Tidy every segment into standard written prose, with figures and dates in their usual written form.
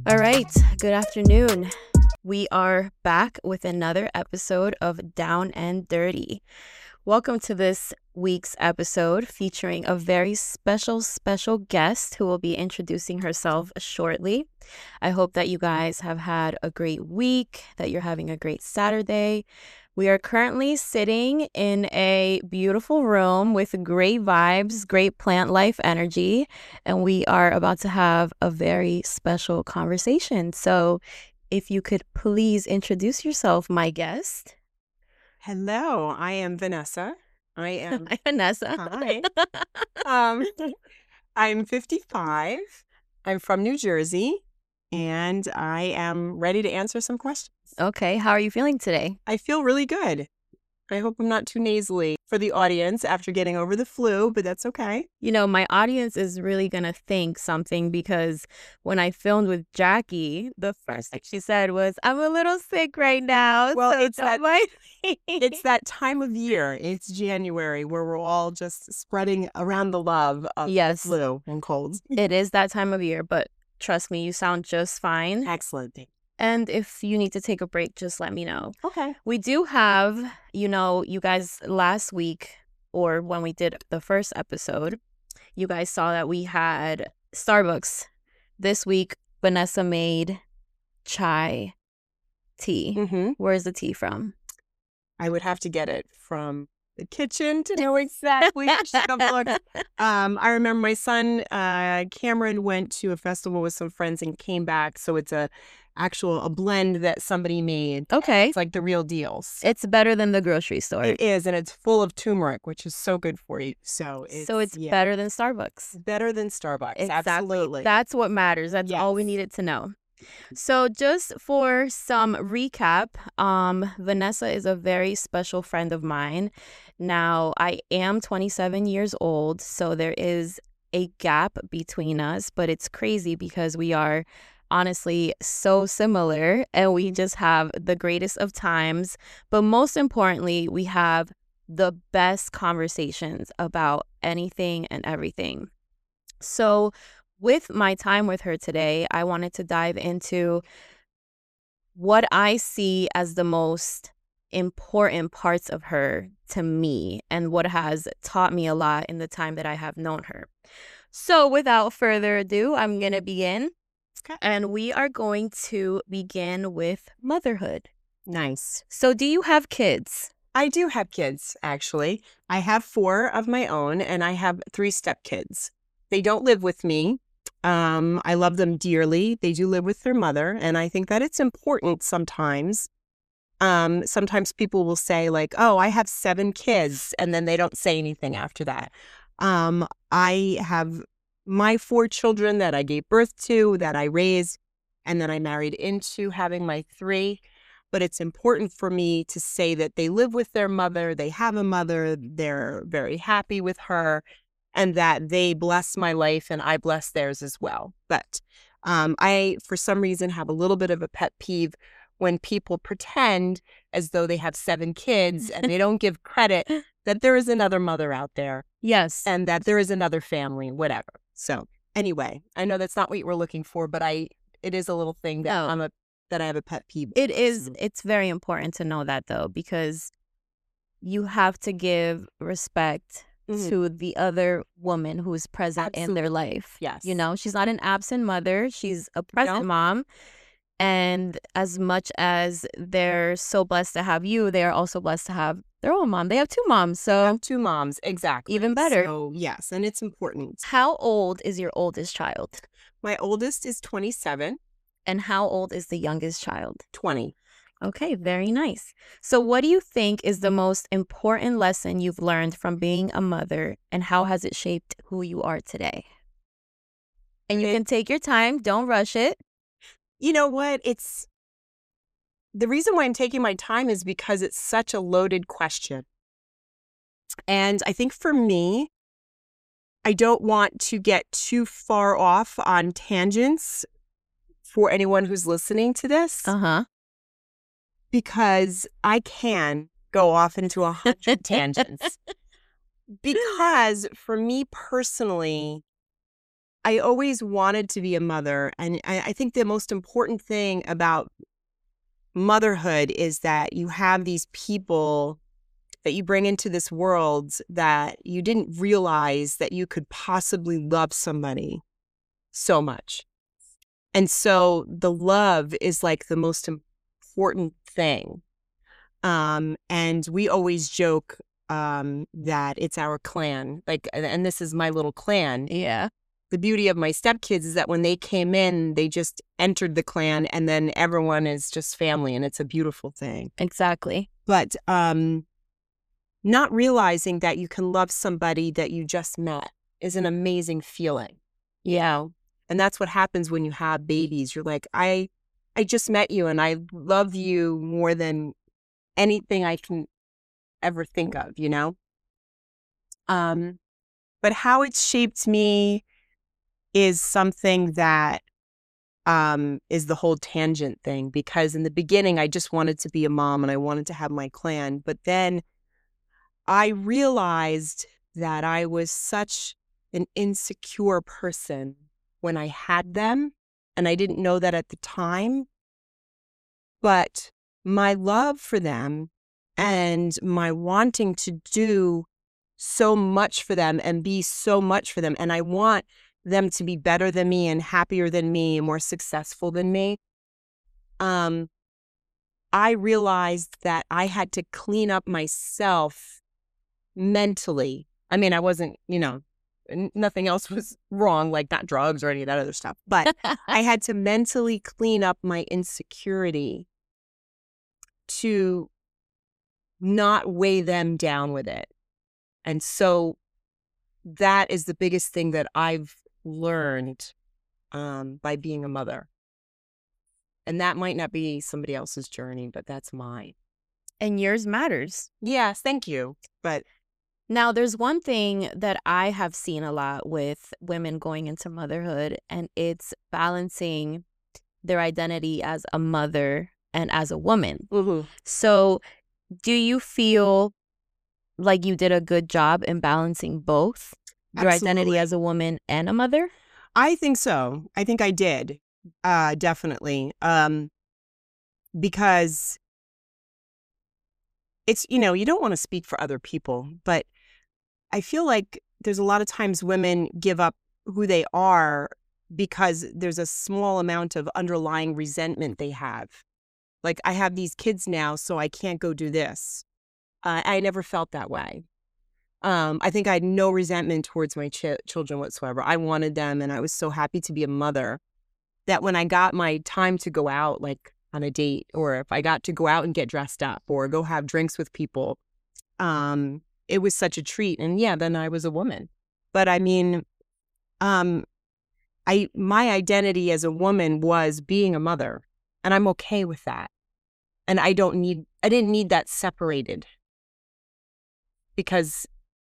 All right, good afternoon. We are back with another episode of Down and Dirty. Welcome to this week's episode featuring a very special guest who will be introducing herself shortly. I hope that you guys have had a great week, that you're having a great Saturday. We are currently sitting in a beautiful room with great vibes, great plant life energy, and we are about to have a very special conversation. So if you could please introduce yourself, my guest. Hello, I am Vanessa. Hi, Vanessa. Hi. I'm 55. I'm from New Jersey, and I am ready to answer some questions. Okay, how are you feeling today? I feel really good. I hope I'm not too nasally for the audience after getting over the flu, but that's okay. You know, my audience is really going to think something because when I filmed with Jackie, the first thing she said was, I'm a little sick right now. Well, so it's that time of year. It's January where we're all just spreading around the love of Yes, flu and colds. It is that time of year, but trust me, you sound just fine. Excellent. And if you need to take a break, just let me know. Okay. We do have, you guys last week, or when we did the first episode, you guys saw that we had Starbucks. This week, Vanessa made chai tea. Mm-hmm. Where's the tea from? I would have to get it from the kitchen to know exactly. I remember my son, Cameron, went to a festival with some friends and came back. So it's a blend that somebody made. Okay. It's like the real deal. It's better than the grocery store. It is, and it's full of turmeric, which is so good for you. So it's better than Starbucks. Better than Starbucks. Exactly. Absolutely. That's what matters. That's all we needed to know. So just for some recap, Vanessa is a very special friend of mine. Now, I am 27 years old, so there is a gap between us, but it's crazy because we are honestly so similar and we just have the greatest of times. But most importantly, we have the best conversations about anything and everything. So with my time with her today, I wanted to dive into what I see as the most important parts of her to me and what has taught me a lot in the time that I have known her. So without further ado, I'm going to begin. Okay. And we are going to begin with motherhood. Nice. So do you have kids? I do have kids, actually. I have 4 of my own, and I have 3 stepkids. They don't live with me. I love them dearly. They do live with their mother, and I think that it's important sometimes. Sometimes people will say like, oh, I have 7 kids, and then they don't say anything after that. I have my 4 children that I gave birth to, that I raised, and then I married into having my 3. But it's important for me to say that they live with their mother, they have a mother, they're very happy with her, and that they bless my life and I bless theirs as well. But I, for some reason, have a little bit of a pet peeve when people pretend as though they have 7 kids and they don't give credit that there is another mother out there. Yes. And that there is another family, whatever. So anyway, I know that's not what you were looking for, but it is a little thing that that I have a pet peeve. It is. It's very important to know that, though, because you have to give respect to the other woman who is present in their life. Yes. She's not an absent mother. She's a present mom. And as much as they're so blessed to have you, they are also blessed to have their own mom. They have 2 moms. So I have 2 moms. Exactly. Even better. So yes, and it's important. How old is your oldest child? My oldest is 27. And how old is the youngest child? 20. Okay, very nice. So what do you think is the most important lesson you've learned from being a mother, and how has it shaped who you are today? And you can take your time. Don't rush it. You know what? The reason why I'm taking my time is because it's such a loaded question. And I think for me, I don't want to get too far off on tangents for anyone who's listening to this. Because I can go off into 100 tangents. Because for me personally, I always wanted to be a mother. And I think the most important thing about motherhood is that you have these people that you bring into this world that you didn't realize that you could possibly love somebody so much. And so the love is like the most important thing. And we always joke that it's our clan. Like, and this is my little clan. Yeah. The beauty of my stepkids is that when they came in, they just entered the clan, and then everyone is just family, and it's a beautiful thing. Exactly. But not realizing that you can love somebody that you just met is an amazing feeling. Yeah. And that's what happens when you have babies. You're like, I just met you, and I love you more than anything I can ever think of, you know? But how it's shaped me is something that is the whole tangent thing, because in the beginning I just wanted to be a mom and I wanted to have my clan. But then I realized that I was such an insecure person when I had them, and I didn't know that at the time. But my love for them and my wanting to do so much for them and be so much for them, and I want them to be better than me and happier than me and more successful than me. I realized that I had to clean up myself mentally. I mean, I wasn't, nothing else was wrong, like not drugs or any of that other stuff. But I had to mentally clean up my insecurity to not weigh them down with it. And so that is the biggest thing that I've learned by being a mother. And that might not be somebody else's journey, but that's mine. And yours matters. Yes, thank you. But now there's one thing that I have seen a lot with women going into motherhood, and it's balancing their identity as a mother and as a woman. Mm-hmm. So do you feel like you did a good job in balancing both your identity as a woman and a mother? I think so. I think I did. Definitely. Because it's, you don't want to speak for other people, but I feel like there's a lot of times women give up who they are because there's a small amount of underlying resentment they have. Like, I have these kids now, so I can't go do this. I never felt that way. I think I had no resentment towards my children whatsoever. I wanted them, and I was so happy to be a mother that when I got my time to go out, like on a date, or if I got to go out and get dressed up or go have drinks with people, it was such a treat. And yeah, then I was a woman. But I mean, my identity as a woman was being a mother, and I'm okay with that. And I didn't need that separated, because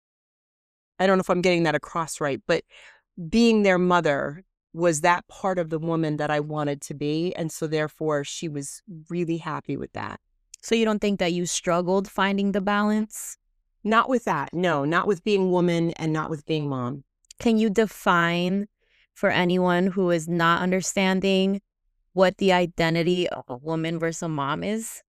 I don't know if I'm getting that across right, but being their mother was that part of the woman that I wanted to be. And so therefore she was really happy with that. So you don't think that you struggled finding the balance? Not with that. No, not with being woman and not with being mom. Can you define for anyone who is not understanding what the identity of a woman versus a mom is?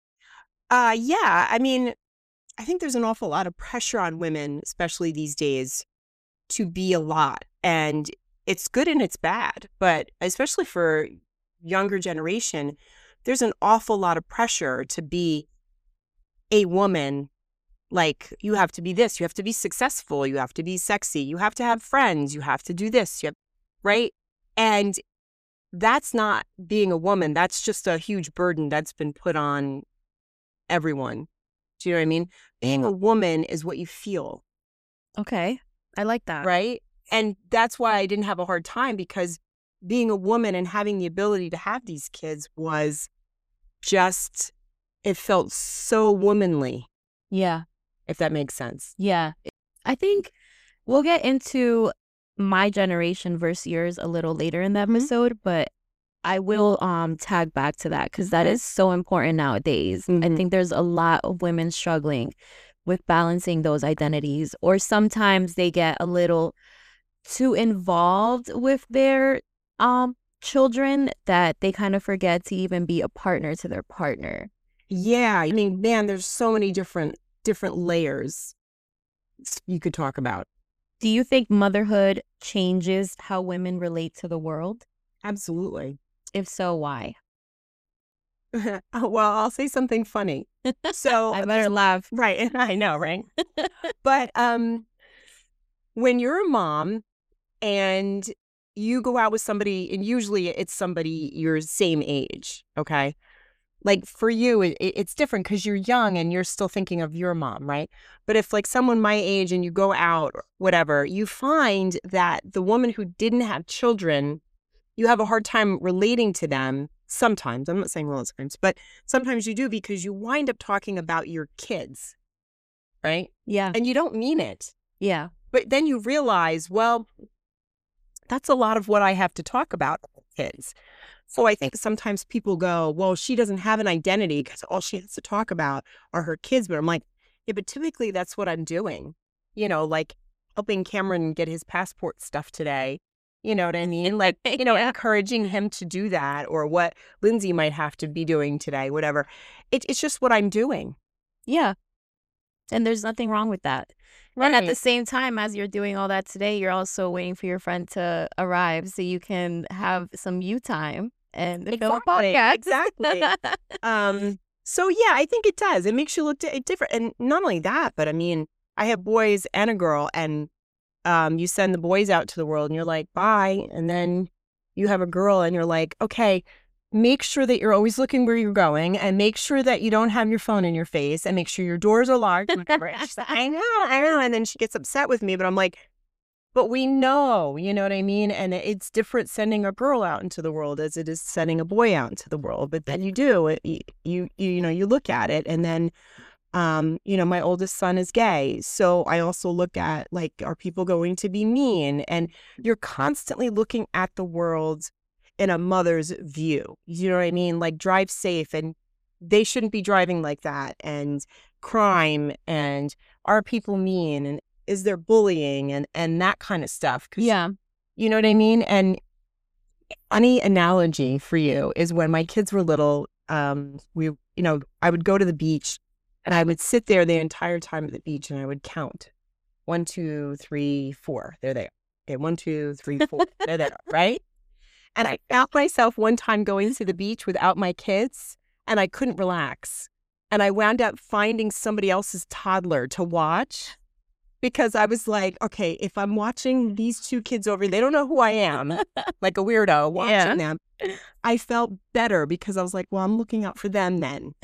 Yeah. I mean, I think there's an awful lot of pressure on women, especially these days, to be a lot. And it's good and it's bad. But especially for younger generation, there's an awful lot of pressure to be a woman. Like, you have to be this, you have to be successful, you have to be sexy, you have to have friends, you have to do this, right? And that's not being a woman. That's just a huge burden that's been put on everyone. Do you know what I mean? Being a woman is what you feel. Okay. I like that. Right? And that's why I didn't have a hard time, because being a woman and having the ability to have these kids was just, it felt so womanly. Yeah. If that makes sense. Yeah. I think we'll get into my generation versus yours a little later in the episode, but I will tag back to that because that is so important nowadays. I think there's a lot of women struggling with balancing those identities, or sometimes they get a little too involved with their children that they kind of forget to even be a partner to their partner. Yeah, I mean, man, there's so many different layers you could talk about. Do you think motherhood changes how women relate to the world? Absolutely. If so, why? Well, I'll say something funny. So I better laugh. right, I know, right? But when you're a mom and you go out with somebody, and usually it's somebody your same age, okay? Like for you, it's different because you're young and you're still thinking of your mom, right? But if like someone my age and you go out or whatever, you find that the woman who didn't have children, you have a hard time relating to them sometimes. I'm not saying all the times, but sometimes you do because you wind up talking about your kids, right? Yeah. And you don't mean it. Yeah. But then you realize, well, that's a lot of what I have to talk about with kids. So I think sometimes people go, well, she doesn't have an identity because all she has to talk about are her kids. But I'm like, yeah, but typically that's what I'm doing. You know, like helping Cameron get his passport stuff today. You know what I mean? Like, you know, encouraging him to do that, or what Lindsay might have to be doing today, whatever. It's just what I'm doing. Yeah. And there's nothing wrong with that. Right. And at the same time, as you're doing all that today, you're also waiting for your friend to arrive so you can have some you time and film a podcast. Exactly. So yeah, I think it does. It makes you look different. And not only that, but I mean, I have boys and a girl, and you send the boys out to the world and you're like, bye. And then you have a girl and you're like, okay, make sure that you're always looking where you're going, and make sure that you don't have your phone in your face, and make sure your doors are locked. She's like, I know. And then she gets upset with me, but I'm like, but we know, you know what I mean? And it's different sending a girl out into the world as it is sending a boy out into the world. But then you do, you know, you look at it, and then, you know, my oldest son is gay. So I also look at, like, are people going to be mean? And you're constantly looking at the world in a mother's view. You know what I mean? Like, drive safe, and they shouldn't be driving like that, and crime, and are people mean, and is there bullying, and that kind of stuff. Yeah. You know what I mean? And funny analogy for you is when my kids were little, we, you know, I would go to the beach and I would sit there the entire time at the beach and I would count 1, 2, 3, 4. There they are. Okay, 1, 2, 3, 4. There they are, right? And I found myself one time going to the beach without my kids, and I couldn't relax. And I wound up finding somebody else's toddler to watch, because I was like, okay, if I'm watching these two kids over, they don't know who I am, like a weirdo watching them. I felt better because I was like, well, I'm looking out for them then.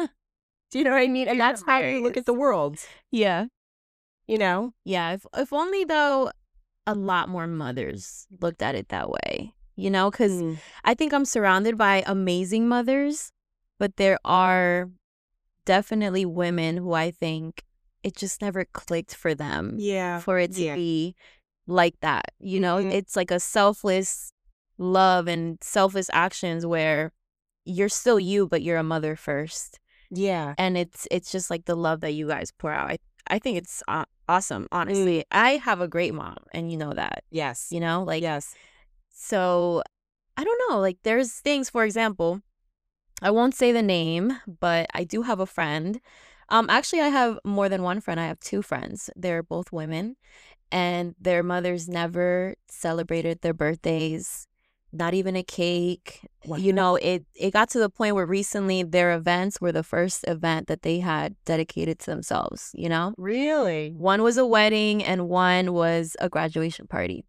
Do you know what I mean? And that's how you look at the world. Yeah. You know? Yeah. If only, though, a lot more mothers looked at it that way. You know, because I think I'm surrounded by amazing mothers, but there are definitely women who I think it just never clicked for them. Yeah. For it to be like that. You know, it's like a selfless love and selfless actions where you're still you, but you're a mother first. Yeah. And it's just like the love that you guys pour out. I think it's awesome, honestly. I have a great mom, and you know that. Yes. You know, like, yes. So, I don't know, like, there's things, for example, I won't say the name, but I do have a friend. Actually, I have more than one friend. I have 2 friends. They're both women, and their mothers never celebrated their birthdays, not even a cake. Wow. You know, it got to the point where recently their events were the first event that they had dedicated to themselves, you know? Really? One was a wedding and one was a graduation party.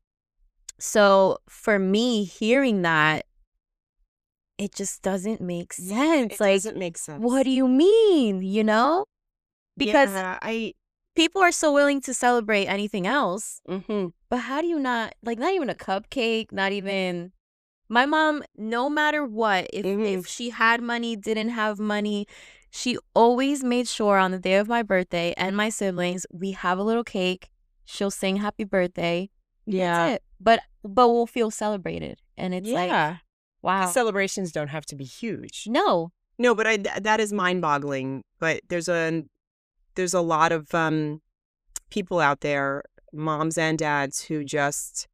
So for me, hearing that, it just doesn't make sense. It like, doesn't make sense. What do you mean? You know? Because people are so willing to celebrate anything else. But how do you not, like, not even a cupcake, not even... My mom, no matter what, if she had money, didn't have money, she always made sure on the day of my birthday and my siblings, we have a little cake. She'll sing happy birthday. Yeah. That's it. But we'll feel celebrated. And it's like, wow. Celebrations don't have to be huge. No, but that is mind-boggling. But there's a lot of people out there, moms and dads who just,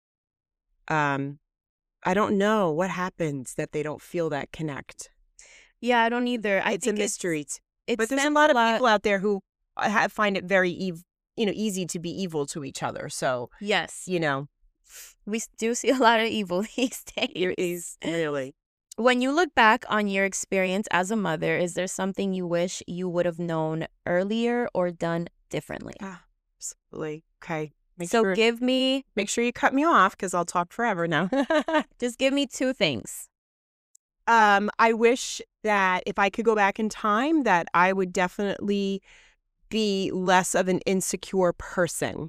I don't know what happens that they don't feel that connect. Yeah, I don't either. It's a mystery. But But there's a lot of people out there who find it very, easy to be evil to each other. So, Yes, we do see a lot of evil these days. it is really. When you look back on your experience as a mother, is there something you wish you would have known earlier or done differently? Absolutely. Okay. Make So sure you cut me off because I'll talk forever now. just give me two things. I wish that if I could go back in time, that I would definitely be less of an insecure person.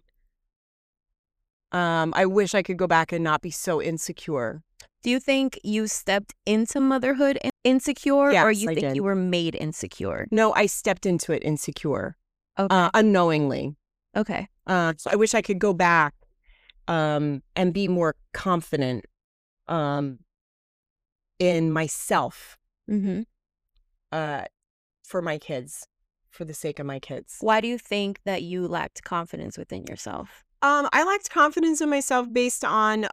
I wish I could go back and not be so insecure. Do you think you stepped into motherhood insecure, Yes, or you I think did. you were made insecure? No, I stepped into it insecure, Okay. unknowingly. Okay. So I wish I could go back and be more confident in myself Mm-hmm. for my kids, for the sake of my kids. Why do you think that you lacked confidence within yourself? I lacked confidence in myself based on,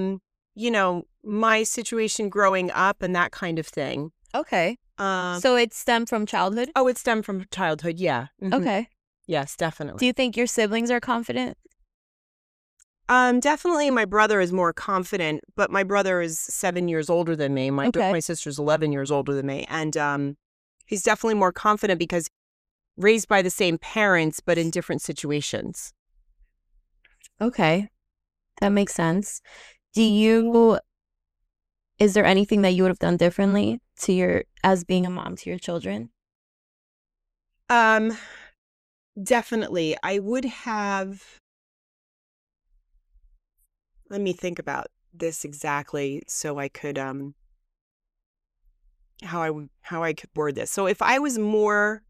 my situation growing up and that kind of thing. Okay. Um, So it stemmed from childhood? it stemmed from childhood. Yeah. Mhm. Okay. Yes, definitely. Do you think your siblings are confident? Definitely my brother is more confident, but my brother is 7 years older than me. Okay. My sister's 11 years older than me. And he's definitely more confident because raised by the same parents, but in different situations. Okay. That makes sense. Is there anything that you would have done differently as being a mom to your children? Definitely. I would have, let me think about this exactly so I could, how I could word this. So if I was more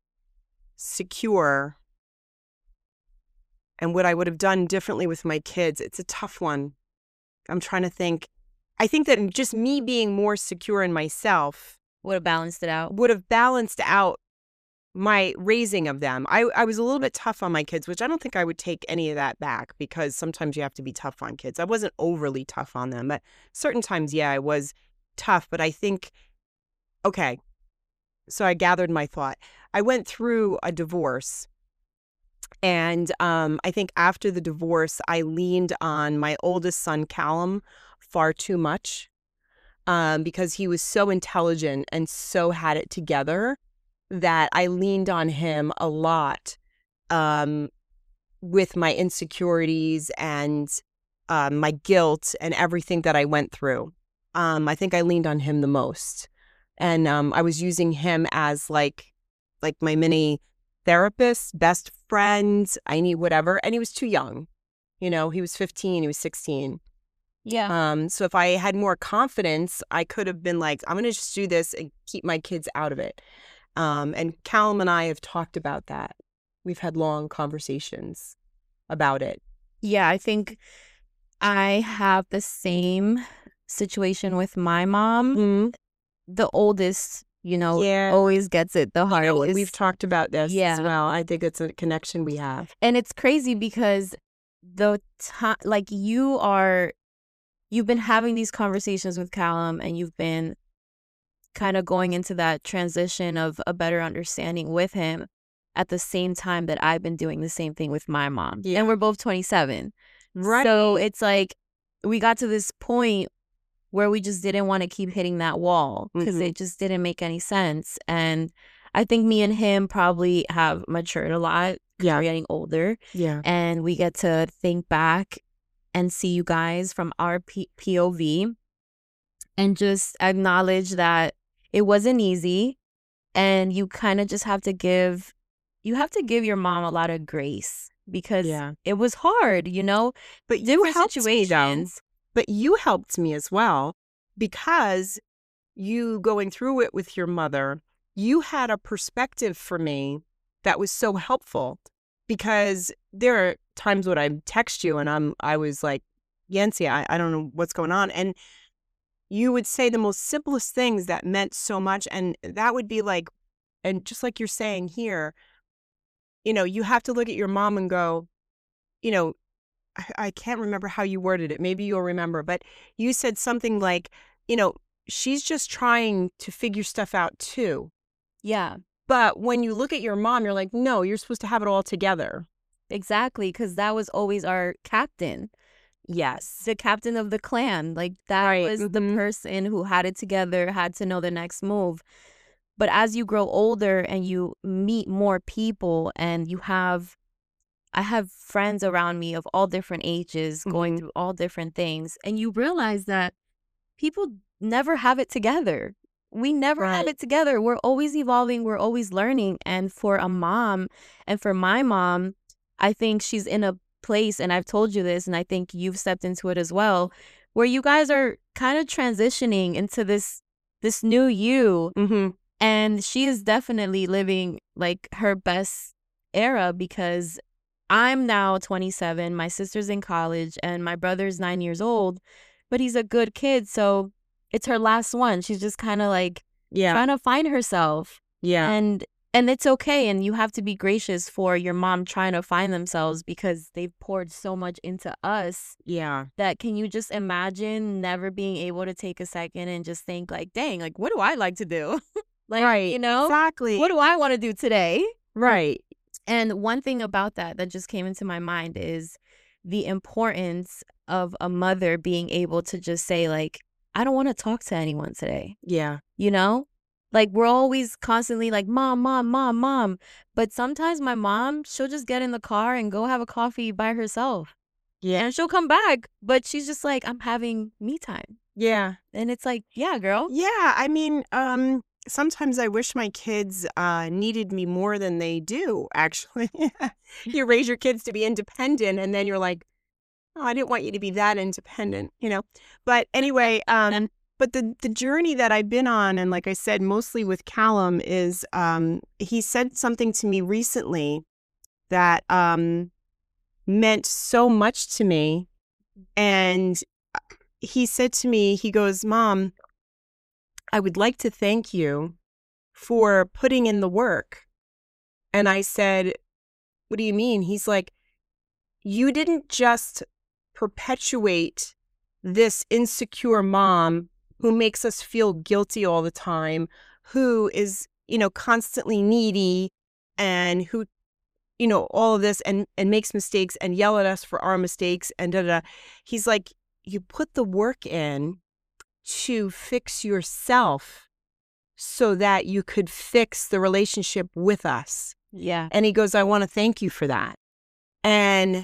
secure and what I would have done differently with my kids, it's a tough one. I'm trying to think. I think that just me being more secure in myself Would have balanced it out? would have balanced out my raising of them. I was a little bit tough on my kids, which I don't think I would take any of that back because sometimes you have to be tough on kids. I wasn't overly tough on them, but certain times, yeah, I was tough. But I think, okay, so I gathered my thought. I went through a divorce. And I think after the divorce, I leaned on my oldest son, Callum, far too much because he was so intelligent and so had it together that I leaned on him a lot with my insecurities and my guilt and everything that I went through. I think I leaned on him the most. And I was using him as like my mini therapist, best friend, I need whatever. And he was too young. He was 15, he was 16. Yeah. So if I had more confidence, I could have been like, I'm going to just do this and keep my kids out of it. And Callum and I have talked about that. We've had long conversations about it. Yeah, I think I have the same situation with my mom. Mm-hmm. The oldest, Yeah. always gets it the hardest. We've talked about this Yeah. as well. I think it's a connection we have. And it's crazy because the time, like you've been having these conversations with Callum and you've been kind of going into that transition of a better understanding with him at the same time that I've been doing the same thing with my mom. Yeah. And we're both 27. Right. So it's like we got to this point where we just didn't want to keep hitting that wall because Mhm. it just didn't make any sense. And I think me and him probably have matured a lot because Yeah. we're getting older. Yeah. And we get to think back and see you guys from our POV and just acknowledge that it wasn't easy. And you kind of just have to give your mom a lot of grace because Yeah. it was hard, But you different helped me, though. situations. But you helped me as well because you going through it with your mother, you had a perspective for me that was so helpful because there are times when I text you and I was like, Yancy, I don't know what's going on. And you would say the most simplest things that meant so much. And that would be like, and just like you're saying here, you have to look at your mom and go, you know, I can't remember how you worded it. Maybe you'll remember, but you said something like, you know, she's just trying to figure stuff out too. Yeah, But when you look at your mom, you're like, no, you're supposed to have it all together. exactly. Because that was always our captain, Yes. the captain of the clan. Like, that Right. was the person who had it together, had to know the next move. But as you grow older and you meet more people and I have friends around me of all different ages going Mhm. through all different things, and you realize that people never have it together. We never have Right. it together. We're always evolving, we're always learning. And for a mom, and for my mom, I think she's in a place, and I've told you this, and I think you've stepped into it as well, where you guys are kind of transitioning into this new you, Mhm. and she is definitely living like her best era because I'm now 27, my sister's in college, and my brother's 9 years old, but he's a good kid. So it's her last one. She's just kind of like Yeah. trying to find herself. Yeah. And it's okay. And you have to be gracious for your mom trying to find themselves because they've poured so much into us Yeah. that can you just imagine never being able to take a second and just think like, dang, like, what do I like to do? Like, Right. Exactly. what do I want to do today? Right. And one thing about that just came into my mind is the importance of a mother being able to just say, like, I don't want to talk to anyone today. Yeah. You know? Like, we're always constantly like, mom, mom, mom, mom. But sometimes my mom, she'll just get in the car and go have a coffee by herself. Yeah. And she'll come back, but she's just like, I'm having me time. Yeah. And it's like, yeah, girl. Yeah. I mean, sometimes I wish my kids needed me more than they do, actually. You raise your kids to be independent, and then you're like, oh, I didn't want you to be that independent, you know? But anyway, but the journey that I've been on, and like I said, mostly with Callum, is he said something to me recently that meant so much to me. And he said to me, he goes, Mom, I would like to thank you for putting in the work. And I said, what do you mean? He's like, you didn't just perpetuate this insecure mom who makes us feel guilty all the time, who is, you know, constantly needy, and who, you know, all of this, and makes mistakes and yell at us for our mistakes and da da. He's like, you put the work in to fix yourself so that you could fix the relationship with us. Yeah. And he goes, I want to thank you for that. And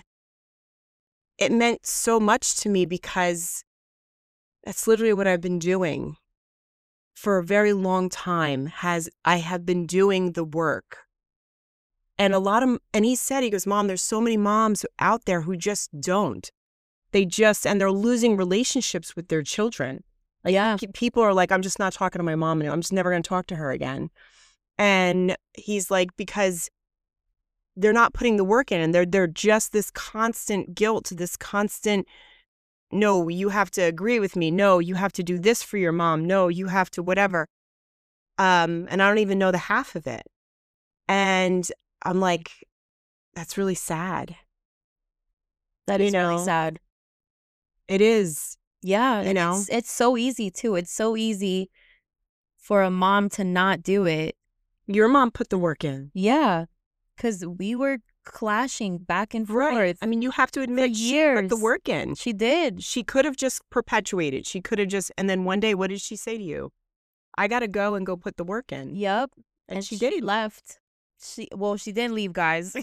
it meant so much to me because that's literally what I've been doing for a very long time. I have been doing the work. And and he said, he goes, Mom, there's so many moms out there who just don't. And they're losing relationships with their children. Like, Yeah. people are like, I'm just not talking to my mom anymore. I'm just never going to talk to her again. And he's like, because they're not putting the work in, and they're just this constant guilt, this constant, no, you have to agree with me. No, you have to do this for your mom. No, you have to whatever. And I don't even know the half of it. And I'm like, that's really sad. That is really sad. It is. Yeah. You know? It's so easy too. It's so easy for a mom to not do it. Your mom put the work in. Yeah. Because we were clashing back and forth. Right. I mean, you have to admit, she put the work in. She did. She could have just perpetuated. She could have just, and then one day, what did she say to you? I got to go and go put the work in. Yep. And she did. Left. She didn't leave, guys.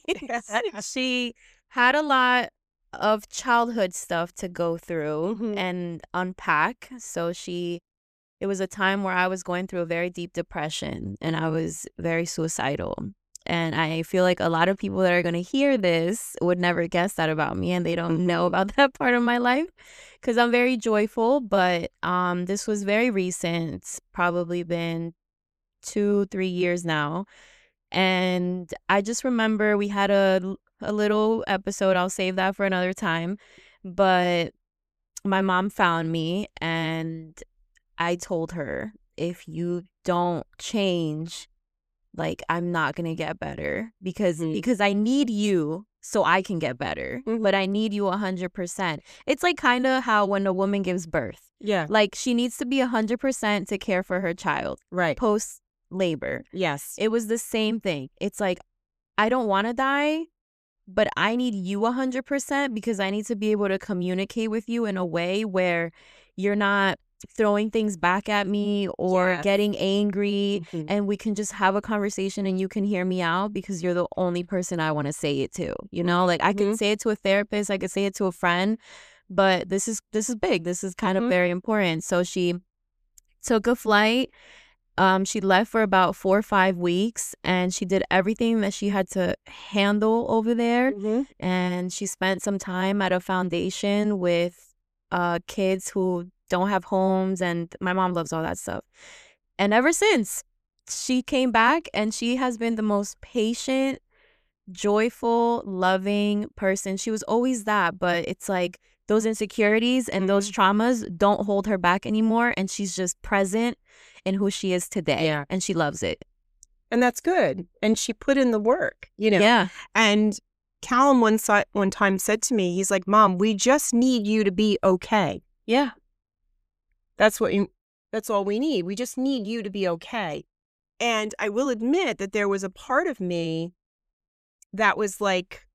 She had a lot of childhood stuff to go through and unpack. So it was a time where I was going through a very deep depression and I was very suicidal. And I feel like a lot of people that are going to hear this would never guess that about me, and they don't know about that part of my life because I'm very joyful. But this was very recent. It's probably been 2-3 years now. And I just remember we had a little episode. I'll save that for another time. But my mom found me and I told her, if you don't change, like I'm not gonna get better because Mhm. because I need you so I can get better, but I need you 100%. It's like kind of how when a woman gives birth, Yeah. like she needs to be 100% to care for her child Right. post labor. Yes. It was the same thing. It's like I don't want to die, but I need you 100% because I need to be able to communicate with you in a way where you're not throwing things back at me or Yes. getting angry, Mhm. and we can just have a conversation and you can hear me out because you're the only person I want to say it to. You know, like I could Mhm. say it to a therapist, I could say it to a friend, but this is big. This is kind of Mhm. very important. So she took a flight. She left for about 4 or 5 weeks, and she did everything that she had to handle over there. Mhm. And she spent some time at a foundation with kids who don't have homes, and my mom loves all that stuff. And ever since, she came back, and she has been the most patient, joyful, loving person. She was always that, but it's like those insecurities and those traumas don't hold her back anymore, and she's just present in who she is today. Yeah. And she loves it. And that's good. And she put in the work, you know. Yeah. And Callum one time said to me, he's like, "Mom, we just need you to be okay. Yeah. That's all we need. We just need you to be okay." And I will admit that there was a part of me that was like,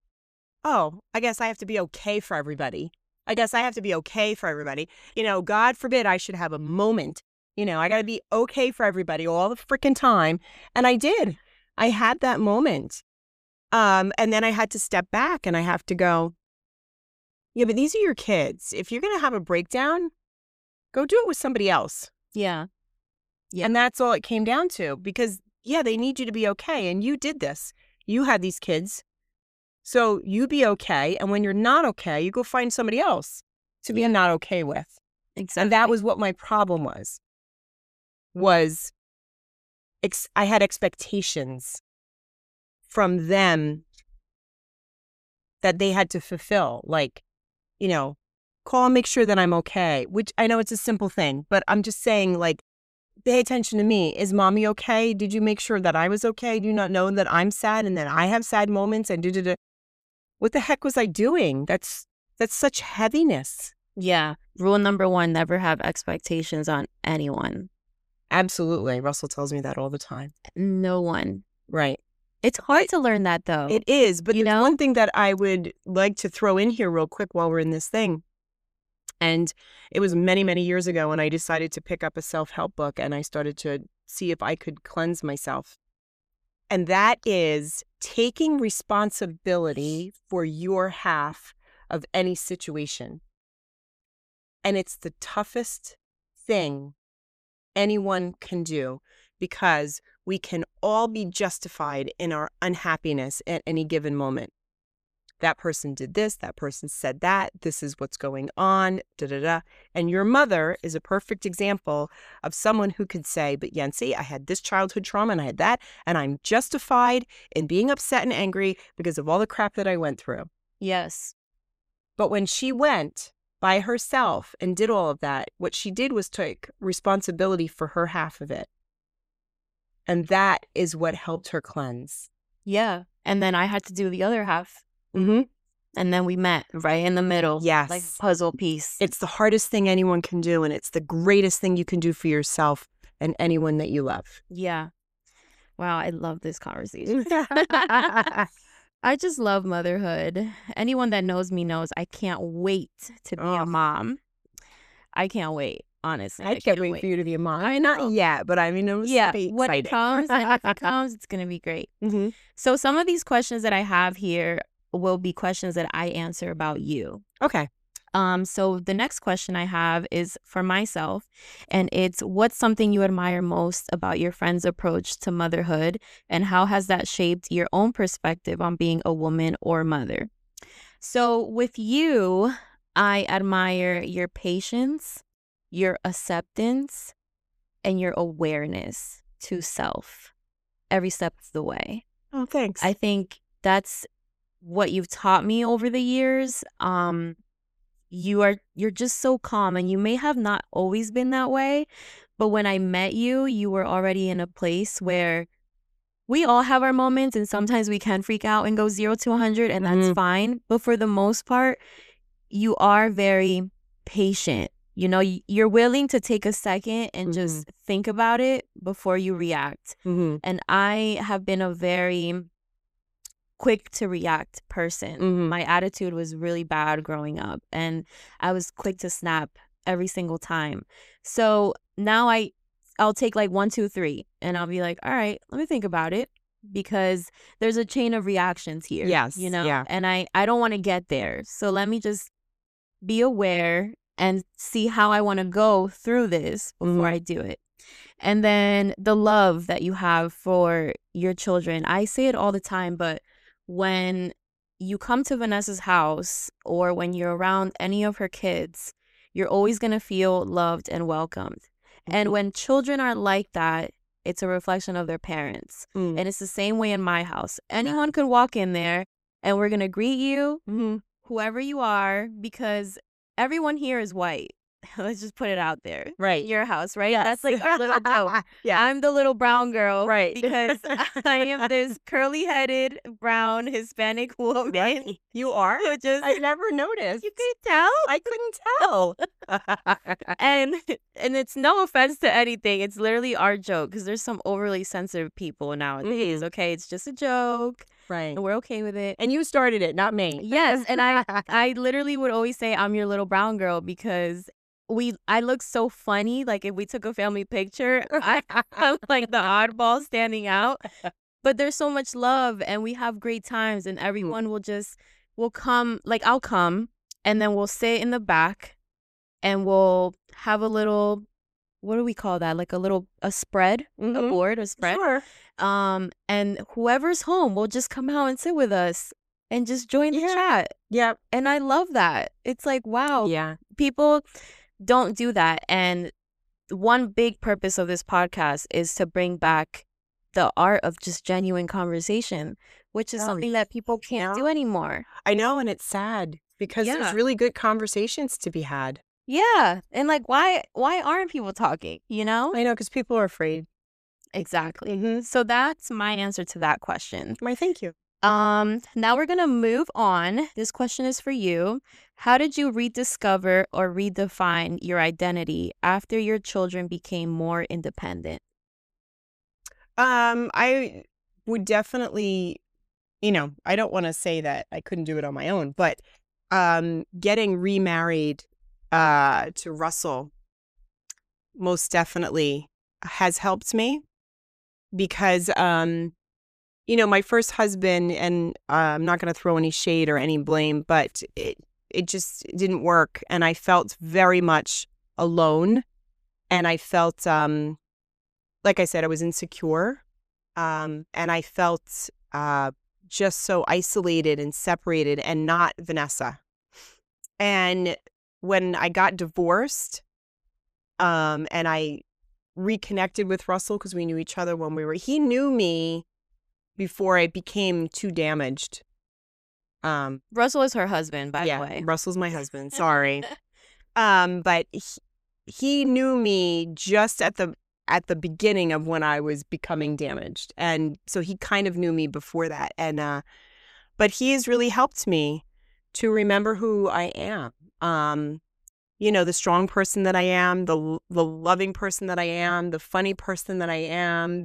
"Oh, I guess I have to be okay for everybody. I guess I have to be okay for everybody. You know, God forbid I should have a moment. You know, I got to be okay for everybody all the freaking time." And I did. I had that moment. And then I had to step back and I have to go, "Yeah, but these are your kids. If you're going to have a breakdown, go do it with somebody else." Yeah. Yeah. And that's all it came down to because, yeah, they need you to be okay. And you did this. You had these kids. So you be okay. And when you're not okay, you go find somebody else to be not okay with. Exactly. And that was what my problem was I had expectations from them that they had to fulfill. Like, you know, call and make sure that I'm okay, which I know it's a simple thing, but I'm just saying, like, pay attention to me. Is mommy okay? Did you make sure that I was okay? Do you not know that I'm sad and that I have sad moments and da-da-da? What the heck was I doing? That's such heaviness. Yeah. Rule number 1, never have expectations on anyone. Absolutely. Russell tells me that all the time. No one. Right. It's hard to learn that though. It is. But You there's know? one thing that I would like to throw in here real quick while we're in this thing. And it was many, many years ago when I decided to pick up a self-help book and I started to see if I could cleanse myself. And that is taking responsibility for your half of any situation. And it's the toughest thing anyone can do because we can all be justified in our unhappiness at any given moment. That person did this, that person said that, this is what's going on, da-da-da. And your mother is a perfect example of someone who could say, "But Yancy, I had this childhood trauma and I had that, and I'm justified in being upset and angry because of all the crap that I went through." Yes. But when she went by herself and did all of that, what she did was take responsibility for her half of it. And that is what helped her cleanse. Yeah. And then I had to do the other half. Mm-hmm. And then we met right in the middle. Yes. Like a puzzle piece. It's the hardest thing anyone can do, and it's the greatest thing you can do for yourself and anyone that you love. Yeah. Wow, I love this conversation. I just love motherhood. Anyone that knows me knows I can't wait to be a mom. I can't wait, honestly. I can't wait for you to be a mom. I mean, not yet, but I mean, it was when it comes, and if it comes, it's going to be great. Mm-hmm. So some of these questions that I have here will be questions that I answer about you. Okay. So the next question I have is for myself, and it's, what's something you admire most about your friend's approach to motherhood, and how has that shaped your own perspective on being a woman or mother? So with you, I admire your patience, your acceptance, and your awareness to self every step of the way. Oh, thanks. I think that's what you've taught me over the years. You're just so calm, and you may have not always been that way, but when I met you, you were already in a place where we all have our moments, and sometimes we can freak out and go 0 to 100, and that's fine. But for the most part, you are very patient. You know, you're willing to take a second and just think about it before you react. And I have been a very quick to react person. My attitude was really bad growing up, and I was quick to snap every single time. So now I'll take like 1, 2, 3, and I'll be like, all right, let me think about it, because there's a chain of reactions here. Yes. You know, Yeah. and I don't want to get there. So let me just be aware and see how I want to go through this before I do it. And then the love that you have for your children. I say it all the time, but when you come to Vanessa's house or when you're around any of her kids, you're always going to feel loved and welcomed. And when children are like that, it's a reflection of their parents. And it's the same way in my house. Anyone could walk in there and we're going to greet you, whoever you are, because everyone here is white. Let's just put it out there. Right. Your house, right? Yes. That's like our little joke. Yeah. I'm the little brown girl. Right. Because I am this curly-headed, brown, Hispanic woman. Right. You are? I never noticed. You could tell? I couldn't tell. And it's no offense to anything. It's literally our joke, because there's some overly sensitive people nowadays. Okay, it's just a joke. Right. And we're okay with it. And you started it, not me. Yes. And I literally would always say I'm your little brown girl, because I look so funny. Like if we took a family picture, I'm like the oddball standing out. But there's so much love and we have great times, and everyone will come. Like I'll come and then we'll sit in the back and we'll have a little, what do we call that? Like a spread, a board, a spread. Sure. And whoever's home will just come out and sit with us and just join the chat. Yep. And I love that. It's like, wow. Yeah. People don't do that. And one big purpose of this podcast is to bring back the art of just genuine conversation, which is something that people can't do anymore. I know, and it's sad because there's really good conversations to be had. Yeah. And like, why aren't people talking, you know? I know, because people are afraid. Exactly. So that's my answer to that question. My thank you. Now we're going to move on. This question is for you. How did you rediscover or redefine your identity after your children became more independent? I would definitely, I don't want to say that I couldn't do it on my own, but getting remarried to Russell most definitely has helped me, because my first husband, and I'm not going to throw any shade or any blame, but it just didn't work. And I felt very much alone. And I felt, like I said, I was insecure. And I felt just so isolated and separated and not Vanessa. And when I got divorced, and I reconnected with Russell, because we knew each other he knew me before I became too damaged. Russell is her husband, by the way. Russell's my husband. Sorry. But he knew me just at the beginning of when I was becoming damaged. And so he kind of knew me before that. And but he has really helped me to remember who I am. The strong person that I am, the loving person that I am, the funny person that I am,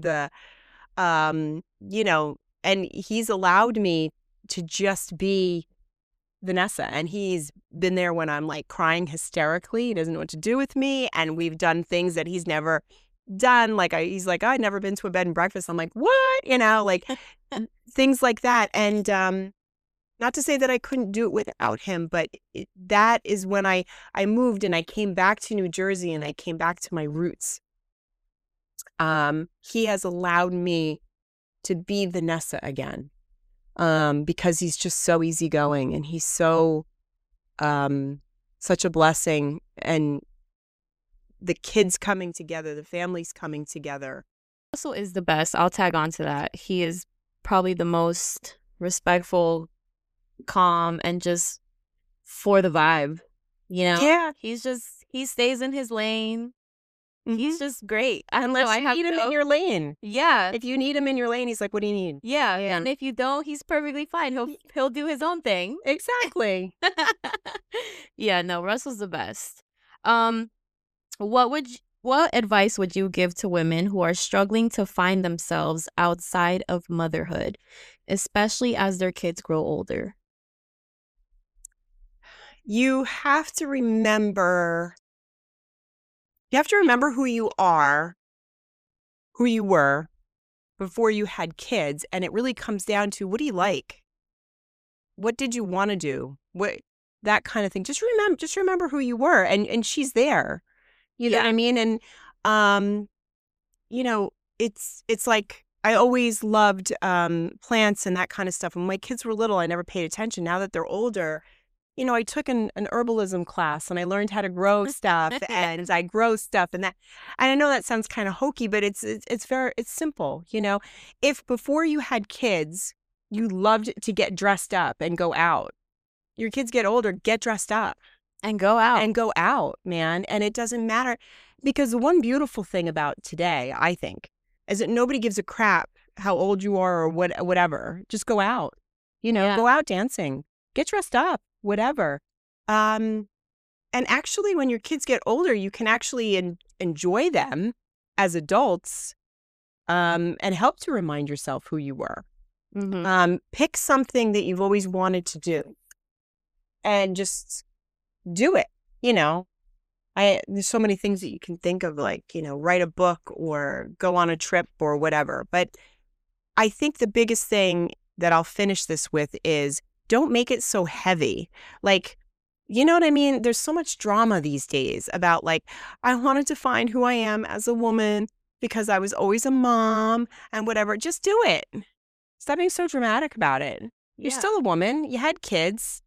and he's allowed me to just be Vanessa. And he's been there when I'm like crying hysterically. He doesn't know what to do with me. And we've done things that he's never done. Like he's like, I've never been to a bed and breakfast. I'm like, what? Like things like that. And not to say that I couldn't do it without him, but that is when I moved and I came back to New Jersey and I came back to my roots. He has allowed me to be Vanessa again, because he's just so easygoing and he's so such a blessing. And the kids coming together, the families coming together. Russell is the best. I'll tag on to that. He is probably the most respectful, calm, and just for the vibe. Yeah. He stays in his lane. He's just great. Unless I need him in your lane. Yeah. If you need him in your lane, he's like, what do you need? Yeah. And if you don't, he's perfectly fine. He'll do his own thing. Exactly. Yeah, no, Russell's the best. What advice would you give to women who are struggling to find themselves outside of motherhood, especially as their kids grow older? You have to remember who you are, who you were before you had kids. And it really comes down to, what do you like? What did you want to do? That kind of thing. Just remember who you were, and she's there. You know what I mean? And, it's like, I always loved plants and that kind of stuff. When my kids were little, I never paid attention. Now that they're older, I took an herbalism class and I learned how to grow stuff and I grow stuff and I know that sounds kind of hokey, but it's simple. If before you had kids, you loved to get dressed up and go out, your kids get older, get dressed up. And go out. And go out, man. And it doesn't matter. Because the one beautiful thing about today, I think, is that nobody gives a crap how old you are or whatever. Just go out. Go out dancing. Get dressed up. Whatever. And actually, when your kids get older, you can actually enjoy them as adults and help to remind yourself who you were. Mm-hmm. Pick something that you've always wanted to do and just do it. There's so many things that you can think of, like, write a book or go on a trip or whatever. But I think the biggest thing that I'll finish this with is, don't make it so heavy. Like, you know what I mean? There's so much drama these days about, like, I wanted to find who I am as a woman because I was always a mom and whatever. Just do it. Stop being so dramatic about it. You're still a woman. You had kids.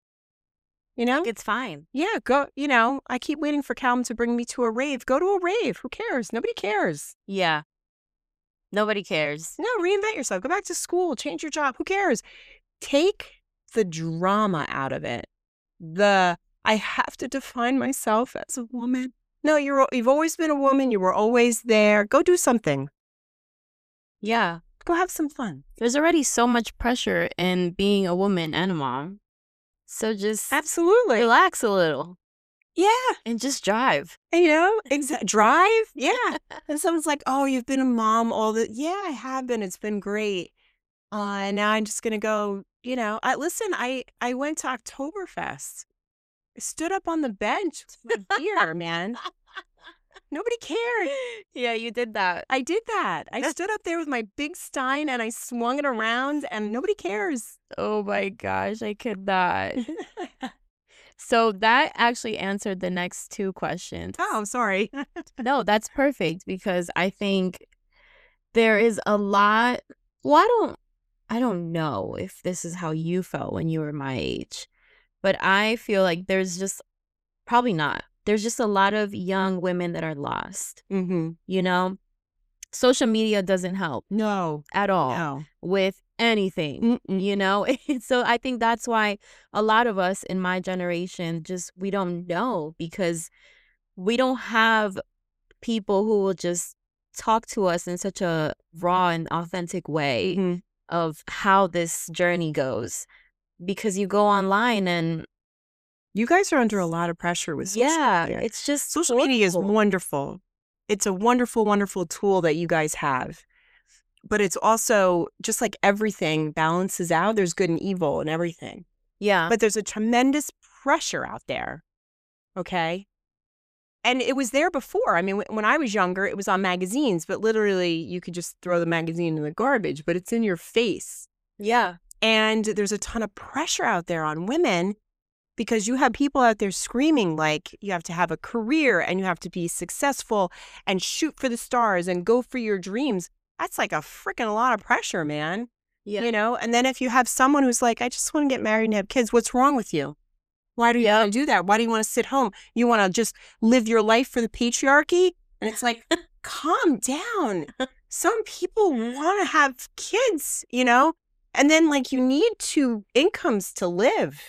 It's fine. Yeah, go. I keep waiting for Calum to bring me to a rave. Go to a rave. Who cares? Nobody cares. Yeah. Nobody cares. No, reinvent yourself. Go back to school. Change your job. Who cares? Take the drama out of it. I have to define myself as a woman. No, you've always been a woman. You were always there. Go do something. Yeah. Go have some fun. There's already so much pressure in being a woman and a mom. So just absolutely relax a little. Yeah. And just drive. Drive? Yeah. And someone's like, oh, you've been a mom yeah, I have been. It's been great. Now I'm just going to go, I went to Oktoberfest. I stood up on the bench with a beer, man. Nobody cared. Yeah, you did that. I did that. I stood up there with my big stein and I swung it around and nobody cares. Oh my gosh, I could not. So that actually answered the next two questions. Oh, sorry. No, that's perfect because I think there is a lot. Well, I don't know if this is how you felt when you were my age, but I feel like there's just probably not. There's just a lot of young women that are lost. Mm-hmm. Social media doesn't help. No. At all. No. With anything, So I think that's why a lot of us in my generation we don't know, because we don't have people who will just talk to us in such a raw and authentic way of how this journey goes. Because you go online and you guys are under a lot of pressure with social media. It's just social media is wonderful. It's a wonderful, wonderful tool that you guys have. But it's also, just like everything balances out, there's good and evil and everything. Yeah. But there's a tremendous pressure out there. Okay? And it was there before. I mean, when I was younger, it was on magazines, but literally you could just throw the magazine in the garbage, but it's in your face. Yeah. And there's a ton of pressure out there on women because you have people out there screaming like you have to have a career and you have to be successful and shoot for the stars and go for your dreams. That's like a freaking lot of pressure, man. Yeah. And then if you have someone who's like, I just want to get married and have kids, what's wrong with you? Why do you want to do that? Why do you want to sit home? You want to just live your life for the patriarchy? And it's like, calm down. Some people want to have kids, And then like you need two incomes to live.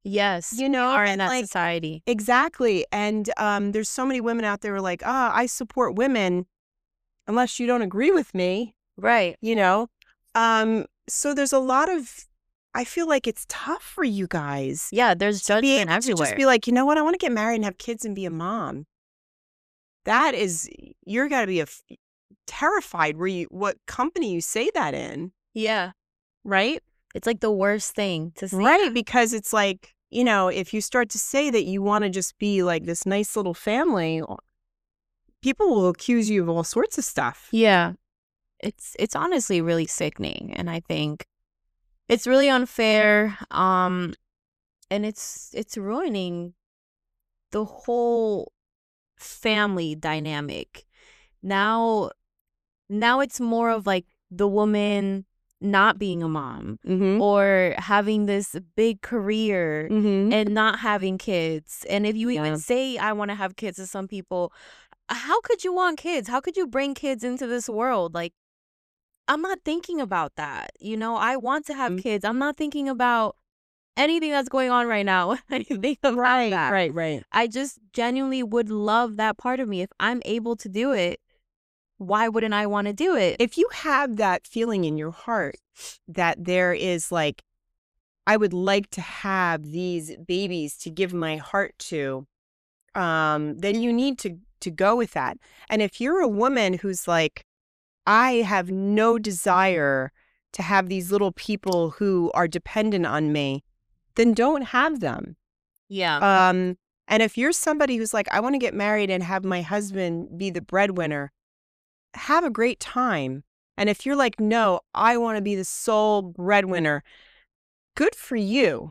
Yes, You we know, are in and that like society. exactly. And there's so many women out there who are like, oh, I support women unless you don't agree with me, Right. you know. So there's a lot of I feel like it's tough for you guys Yeah, there's to be judgment able to just everywhere. be like, you know what, I want to get married and have kids and be a mom. That is, you're got to be terrified what company you say that in, Yeah. right? It's like the worst thing to say. Right, because it's like, you know, if you start to say that you want to just be like this nice little family, people will accuse you of all sorts of stuff. Yeah. It's honestly really sickening, and I think it's really unfair, and it's ruining the whole family dynamic. Now it's more of like the woman not being a mom Mm-hmm. or having this big career Mm-hmm. and not having kids. And if you Yeah. even say I want to have kids to some people, how could you want kids? How could you bring kids into this world? Like, I'm not thinking about that. You know, I want to have Mhm. kids. I'm not thinking about anything that's going on right now when I think about that. Right. I just genuinely would love that part of me. If I'm able to do it, why wouldn't I want to do it? If you have that feeling in your heart that there is like, I would like to have these babies to give my heart to, then you need to go with that. And if you're a woman who's like, I have no desire to have these little people who are dependent on me, then don't have them. Yeah. And if you're somebody who's like, I want to get married and have my husband be the breadwinner, have a great time. And if you're like, no, I want to be the sole breadwinner, good for you.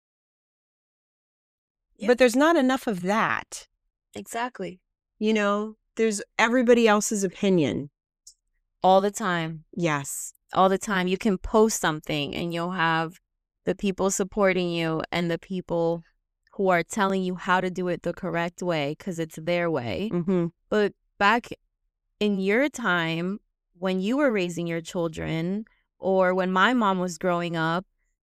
Yeah. But there's not enough of that. Exactly. You know, there's everybody else's opinion. All the time. Yes. All the time. You can post something and you'll have the people supporting you and the people who are telling you how to do it the correct way because it's their way. Mm-hmm. But back in your time, when you were raising your children or when my mom was growing up,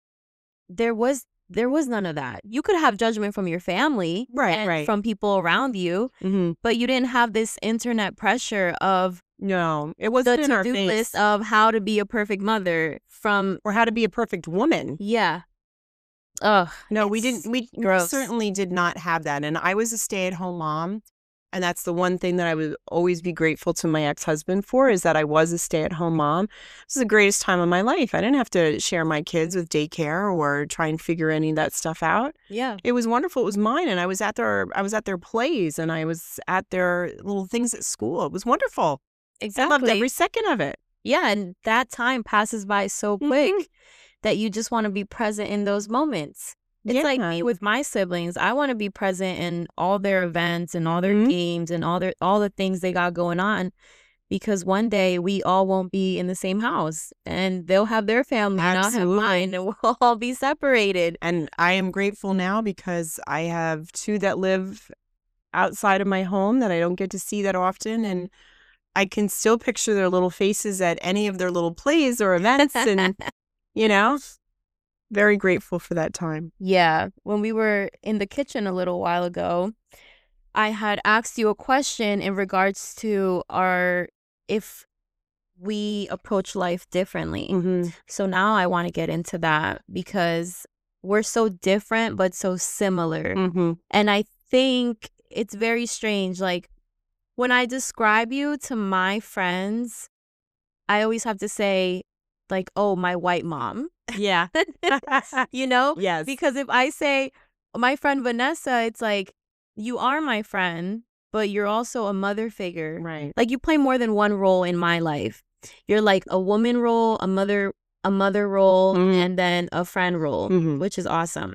there was none of that. You could have judgment from your family and from people around you, Mm-hmm. but you didn't have this internet pressure of No, it the wasn't in our to-do face. list of how to be a perfect mother Or how to be a perfect woman. Yeah. Ugh. No, we it's didn't. We gross. certainly did not have that. And I was a stay-at-home mom. And that's the one thing that I would always be grateful to my ex-husband for, is that I was a stay-at-home mom. This is the greatest time of my life. I didn't have to share my kids with daycare or try and figure any of that stuff out. Yeah. It was wonderful. It was mine. And I was at their plays and I was at their little things at school. It was wonderful. Exactly. I loved every second of it. Yeah, and that time passes by so quick that you just want to be present in those moments. It's like me with my siblings. I want to be present in all their events and all their games and all the things they got going on, because one day we all won't be in the same house and they'll have their family and I'll have mine and we'll all be separated. And I am grateful now because I have two that live outside of my home that I don't get to see that often, and I can still picture their little faces at any of their little plays or events and, you know, very grateful for that time. Yeah. When we were in the kitchen a little while ago, I had asked you a question in regards to if we approach life differently. Mm-hmm. So now I want to get into that because we're so different but so similar. Mm-hmm. And I think it's very strange. Like, when I describe you to my friends, I always have to say, like, oh, my white mom. Yeah. You know? Yes. Because if I say my friend Vanessa, it's like, you are my friend, but you're also a mother figure. Right. Like, you play more than one role in my life. You're like a woman role, a mother role, and then a friend role, which is awesome.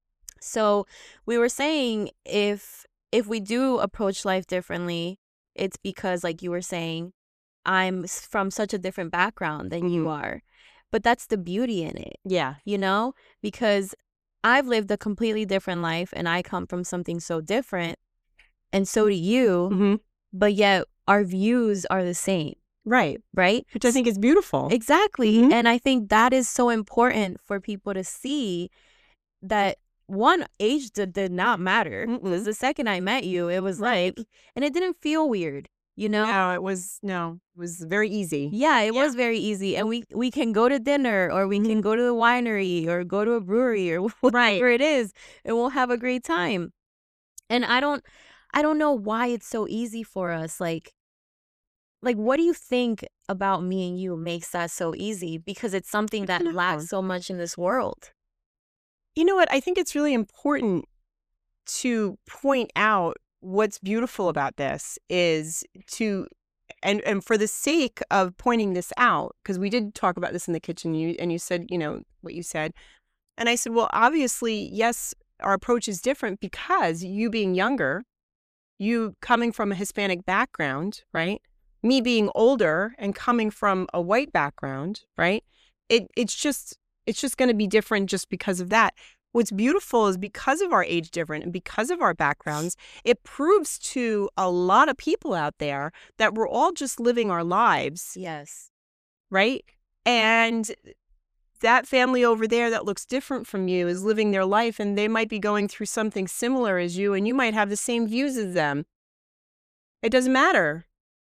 So we were saying if we do approach life differently, it's because, like you were saying, I'm from such a different background than you are. But that's the beauty in it. Yeah. You know? Because I've lived a completely different life and I come from something so different. And so do you. But yet our views are the same. Right. Right? Which I think is beautiful. Exactly. And I think that is so important for people to see, that one, age did not matter. Because the second I met you, it was like, and it didn't feel weird, you know? No, it was very easy. Yeah, it was very easy. And we can go to dinner, or we can go to the winery, or go to a brewery, or whatever it is, and we'll have a great time. And I don't know why it's so easy for us. Like what do you think about me and you makes that so easy? Because it's something that lacks so much in this world. You know what? I think it's really important to point out what's beautiful about this is to, and for the sake of pointing this out, because we did talk about this in the kitchen, you said, what you said. And I said, well, obviously, yes, our approach is different because you being younger, you coming from a Hispanic background, right? Me being older and coming from a white background, right? It's just going to be different just because of that. What's beautiful is because of our age difference and because of our backgrounds, it proves to a lot of people out there that we're all just living our lives. Yes. Right? And that family over there that looks different from you is living their life, and they might be going through something similar as you, and you might have the same views as them. It doesn't matter,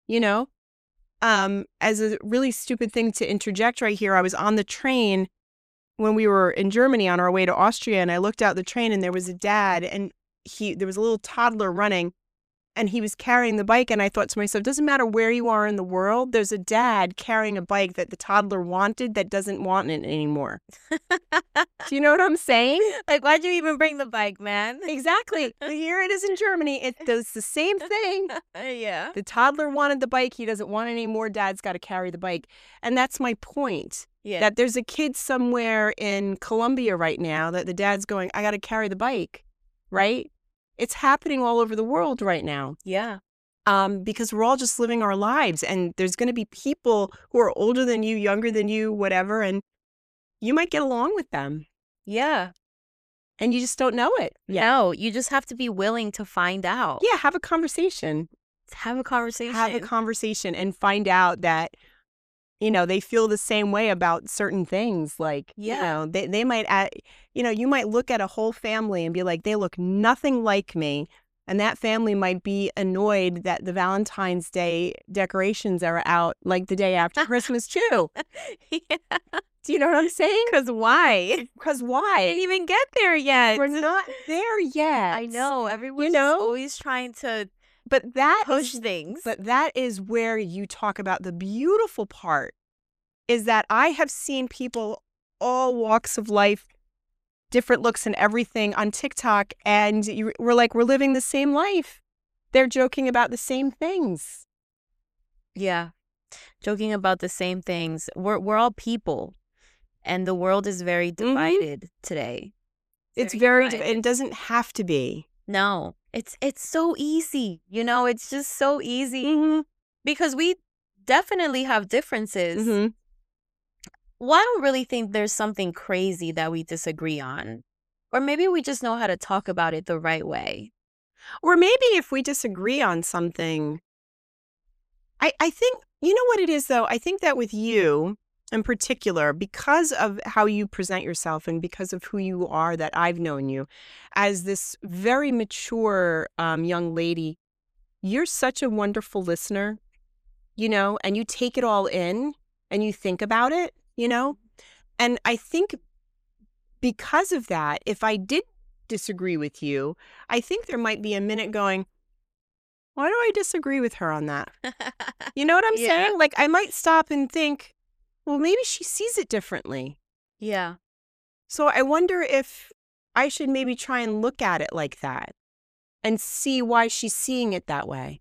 As a really stupid thing to interject right here, I was on the train when we were in Germany on our way to Austria, and I looked out the train, and there was a dad, and there was a little toddler running, and he was carrying the bike, and I thought to myself, doesn't matter where you are in the world, there's a dad carrying a bike that the toddler wanted that doesn't want it anymore. Do you know what I'm saying? Like, why'd you even bring the bike, man? Exactly. Here it is in Germany. It does the same thing. Yeah. The toddler wanted the bike. He doesn't want it anymore. Dad's got to carry the bike. And that's my point. Yeah. That there's a kid somewhere in Colombia right now that the dad's going, I got to carry the bike, right? It's happening all over the world right now. Yeah. Because we're all just living our lives, and there's going to be people who are older than you, younger than you, whatever, and you might get along with them. Yeah. And you just don't know it. No, you just have to be willing to find out. Yeah, have a conversation. Have a conversation. Have a conversation and find out that, they feel the same way about certain things. Like, they might, you might look at a whole family and be like, they look nothing like me. And that family might be annoyed that the Valentine's Day decorations are out like the day after Christmas too. Yeah. Do you know what I'm saying? Because why? Because why? We didn't even get there yet. We're not there yet. I know. Everyone's always trying to push things. But that is where you talk about the beautiful part, is that I have seen people, all walks of life, different looks and everything on TikTok, and we're living the same life. They're joking about the same things. Yeah. Joking about the same things. We're all people, and the world is very divided today. It's very divided. It doesn't have to be. No. It's so easy. It's just so easy because we definitely have differences. Well, I don't really think there's something crazy that we disagree on. Or maybe we just know how to talk about it the right way. Or maybe if we disagree on something, I think, you know what it is, though? I think that with you in particular, because of how you present yourself and because of who you are, that I've known you as this very mature young lady, you're such a wonderful listener, and you take it all in and you think about it. And I think because of that, if I did disagree with you, I think there might be a minute going, why do I disagree with her on that? You know what I'm saying? Like, I might stop and think, well, maybe she sees it differently. Yeah. So I wonder if I should maybe try and look at it like that and see why she's seeing it that way.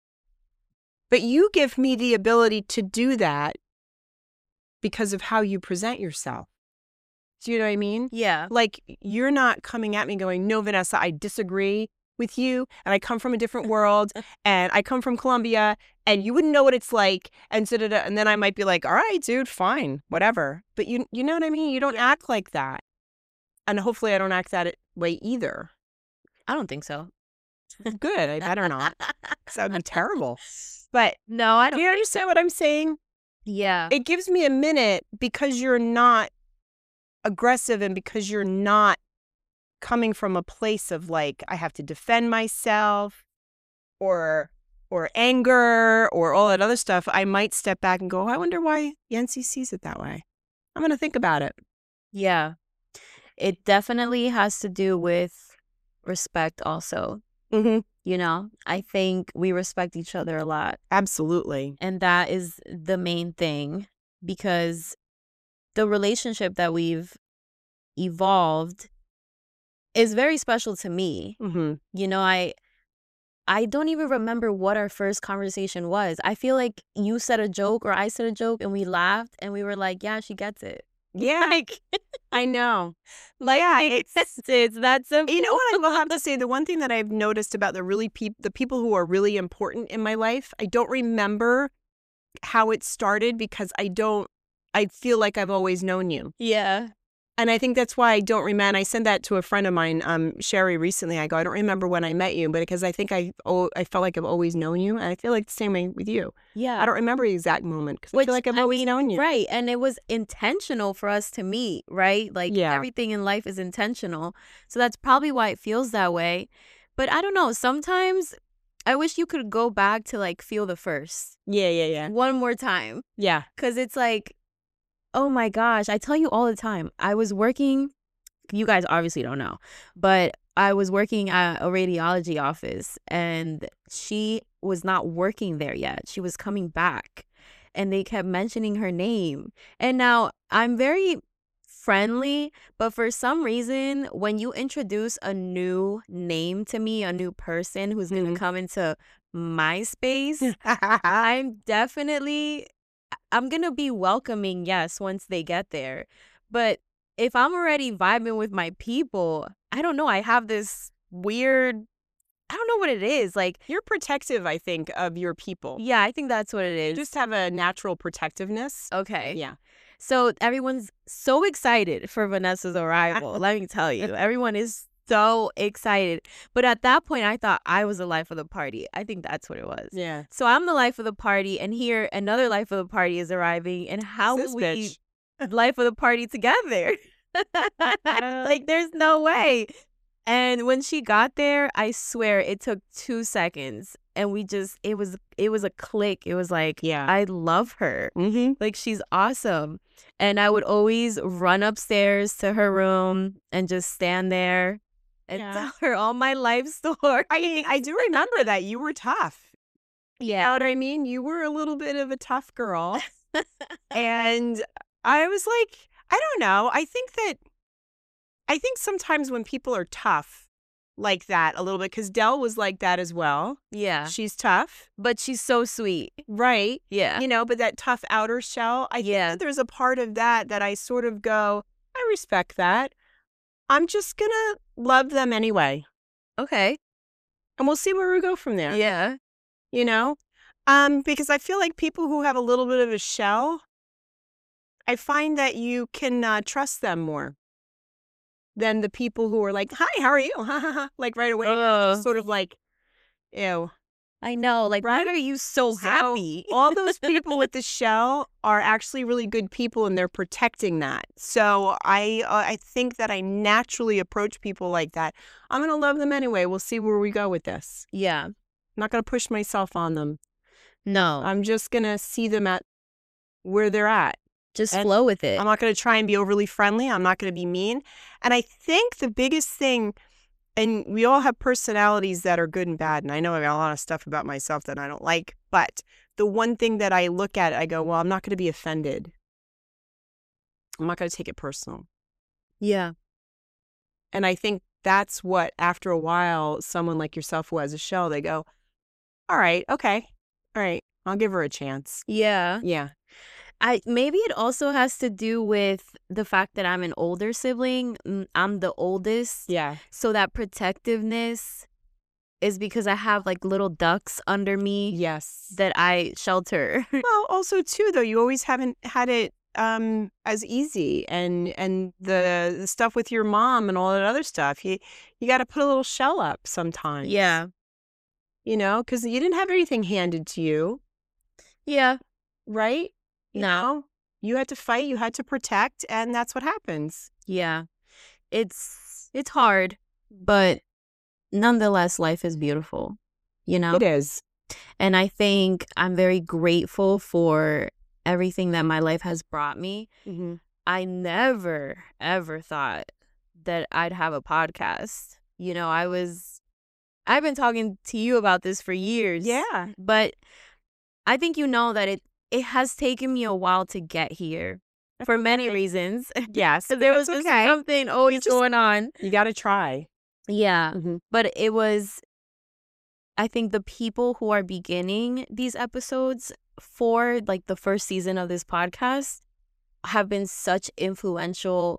But you give me the ability to do that because of how you present yourself. Do you know what I mean? Yeah. Like, you're not coming at me going, no, Vanessa, I disagree with you, and I come from a different world, and I come from Colombia, and you wouldn't know what it's like, and and then I might be like, all right, dude, fine, whatever. But you know what I mean? You don't act like that. And hopefully I don't act that way either. I don't think so. Good. I better not. Because that would be terrible. But no, I don't. Do you understand what I'm saying? Yeah. It gives me a minute because you're not aggressive and because you're not coming from a place of like, I have to defend myself or anger or all that other stuff, I might step back and go, I wonder why Yancy sees it that way. I'm going to think about it. Yeah. It definitely has to do with respect also. Mm-hmm. You know, I think we respect each other a lot. Absolutely. And that is the main thing, because the relationship that we've evolved is very special to me. Mm-hmm. You know, I don't even remember what our first conversation was. I feel like you said a joke or I said a joke and we laughed and we were like, yeah, she gets it. Yeah, Like, I know. like Yeah, it's that simple. You know what I will have to say? The one thing that I've noticed about the people who are really important in my life, I don't remember how it started because I feel like I've always known you. Yeah. And I think that's why I don't remember. I sent that to a friend of mine, Sherry, recently. I go, I don't remember when I met you, but because I think I felt like I've always known you. And I feel like the same way with you. Yeah. I don't remember the exact moment because I feel like I've always known you. Right. And it was intentional for us to meet, right? Like everything in life is intentional. So that's probably why it feels that way. But I don't know. Sometimes I wish you could go back to like feel the first. Yeah. One more time. Yeah. Because it's like, oh my gosh, I tell you all the time. I was working, you guys obviously don't know, but I was working at a radiology office and she was not working there yet. She was coming back and they kept mentioning her name. And now I'm very friendly, but for some reason, when you introduce a new name to me, a new person who's going to come into my space, I'm going to be welcoming, yes, once they get there. But if I'm already vibing with my people, I don't know. I have this weird, I don't know what it is. Like, you're protective, I think, of your people. Yeah, I think that's what it is. Just have a natural protectiveness. Okay. Yeah. So everyone's so excited for Vanessa's arrival. Let me tell you, everyone is so excited. But at that point, I thought I was the life of the party. I think that's what it was. Yeah. So I'm the life of the party, and here another life of the party is arriving. And how will we life of the party together? Like, there's no way. And when she got there, I swear it took 2 seconds. And it was a click. It was like, yeah, I love her. Mm-hmm. Like, she's awesome. And I would always run upstairs to her room and just stand there and tell her all my life story. I do remember that you were tough. Yeah. You know what I mean? You were a little bit of a tough girl. And I was like, I don't know. I think sometimes when people are tough like that a little bit, because Dell was like that as well. Yeah. She's tough. But she's so sweet. Right. Yeah. You know, but that tough outer shell, I think that there's a part of that I sort of go, I respect that. I'm just going to love them anyway. Okay. And we'll see where we go from there. Yeah. You know? Because I feel like people who have a little bit of a shell, I find that you can trust them more than the people who are like, hi, how are you? Like right away. Sort of like, ew. I know. Like, why are you so happy? All those people with the shell are actually really good people, and they're protecting that. So I think that I naturally approach people like that. I'm going to love them anyway. We'll see where we go with this. Yeah. I'm not going to push myself on them. No. I'm just going to see them at where they're at. Just flow with it. I'm not going to try and be overly friendly. I'm not going to be mean. And I think the biggest thing, and we all have personalities that are good and bad. And I know I got a lot of stuff about myself that I don't like. But the one thing that I look at, I go, well, I'm not going to be offended. I'm not going to take it personal. Yeah. And I think that's what, after a while, someone like yourself who has a shell, they go, all right, okay. All right. I'll give her a chance. Yeah. Yeah. Maybe it also has to do with the fact that I'm an older sibling. I'm the oldest. Yeah. So that protectiveness is because I have like little ducks under me. Yes. That I shelter. Well, also too, though, you always haven't had it as easy, and the stuff with your mom and all that other stuff. You got to put a little shell up sometimes. Yeah. You know, because you didn't have everything handed to you. Yeah. Right? You had to fight, you had to protect, and that's what happens. Yeah. It's It's hard, but nonetheless, life is beautiful, you know? It is. And I think I'm very grateful for everything that my life has brought me. Mm-hmm. I never, ever thought that I'd have a podcast. You know, I've been talking to you about this for years. Yeah. But I think you know that it has taken me a while to get here for many reasons. Yes. Because there was just something always going on. You got to try. Yeah. Mm-hmm. But it was, I think the people who are beginning these episodes for like the first season of this podcast have been such influential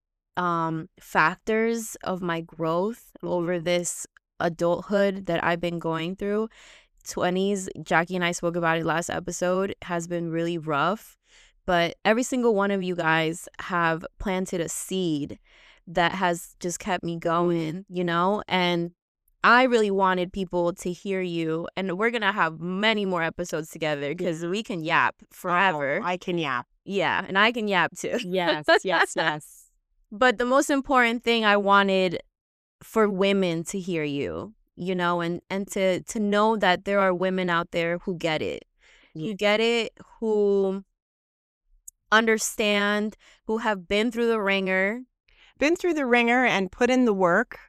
factors of my growth over this adulthood that I've been going through. 20s, Jackie and I spoke about it last episode, has been really rough, but every single one of you guys have planted a seed that has just kept me going, you know? And I really wanted people to hear you, and we're gonna have many more episodes together because we can yap forever. Oh, I can yap. Yeah, and I can yap too. Yes, yes, yes. But the most important thing I wanted for women to hear you, you know, and to know that there are women out there who get it. Yeah. Who get it, who understand, who have been through the ringer. Been through the ringer and put in the work.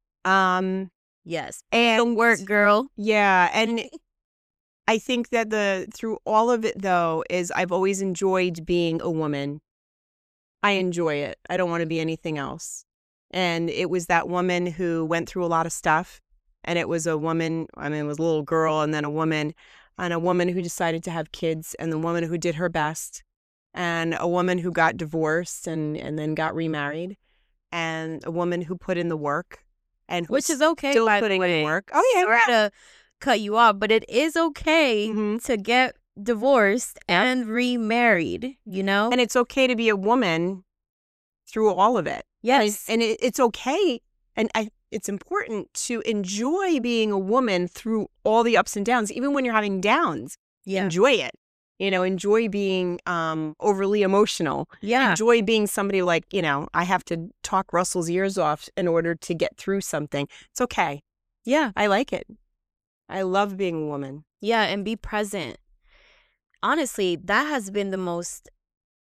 Yes. And work, girl. Yeah. And I think that through all of it, though, is I've always enjoyed being a woman. I enjoy it. I don't want to be anything else. And it was that woman who went through a lot of stuff. And it was a woman, I mean, it was a little girl and then a woman who decided to have kids, and the woman who did her best, and a woman who got divorced and then got remarried, and a woman who put in the work. And which is okay, still by putting the way. in work. Oh, yeah. Sorry to cut you off, but it is okay to get divorced and remarried, you know? And it's okay to be a woman through all of it. Yes. And it's okay. And it's important to enjoy being a woman through all the ups and downs, even when you're having downs. Yeah. Enjoy it. You know, enjoy being overly emotional. Yeah. Enjoy being somebody like, you know, I have to talk Russell's ears off in order to get through something. It's okay. Yeah. I like it. I love being a woman. Yeah, and be present. Honestly, that has been the most